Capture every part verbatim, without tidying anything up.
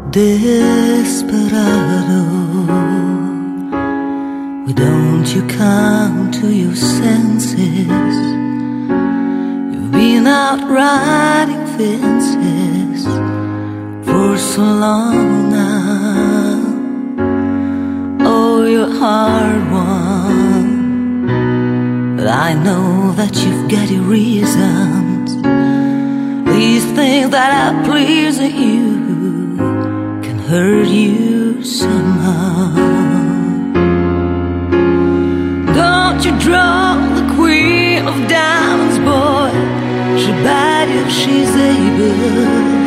Desperado, why don't you come to your senses? You've been out riding fences for so long now. Oh, you're hard one, but I know that you've got your reasons. These things that are pleasing you hurt you somehow. Don't you draw the queen of diamonds, boy. She'll bite if she's able.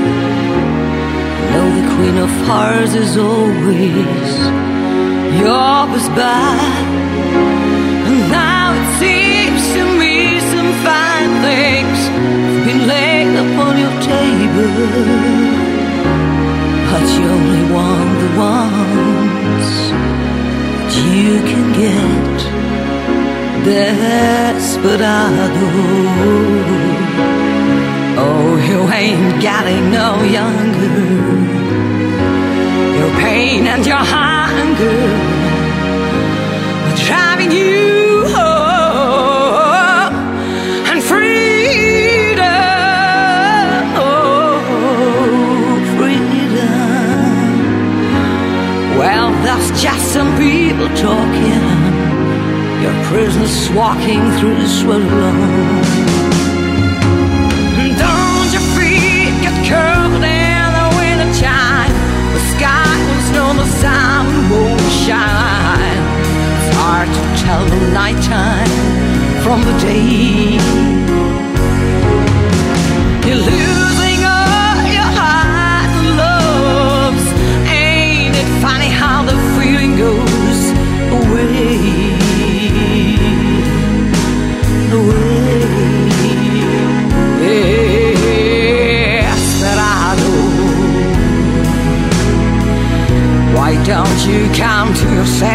No, the queen of hearts is always your best bet. And now it seems to me some fine things have been laid upon your table, but you only want the ones that you can get. Desperado, oh, you ain't getting no younger. Your pain and your hunger are driving you home. And freedom, oh, freedom, well, that's just some people talking. Your prisoners walking through this world alone. Don't your feet get curled in the winter time? The sky will snow, the sun won't shine. It's hard to tell the nighttime from the day. You're losing all your highs and lows. Ain't it funny how the feeling goes away? Why don't you come to your senses?